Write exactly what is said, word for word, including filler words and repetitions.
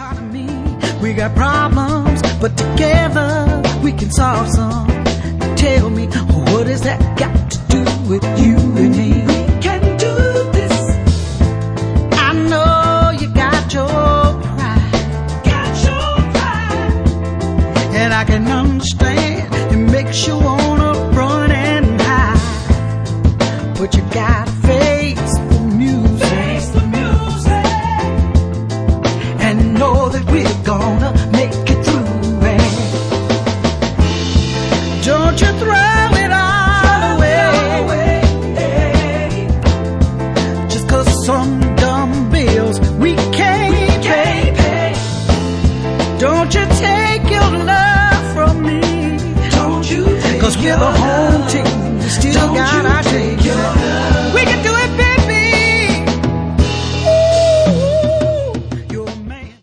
part of me. We got problems, but together we can solve some. Tell me, what has that got to do with you and me? We can do this. I know you got your pride, got your pride, and I can understand it makes you wanna run and hide, but you gotta face the music, face the music, and know that we're gonna make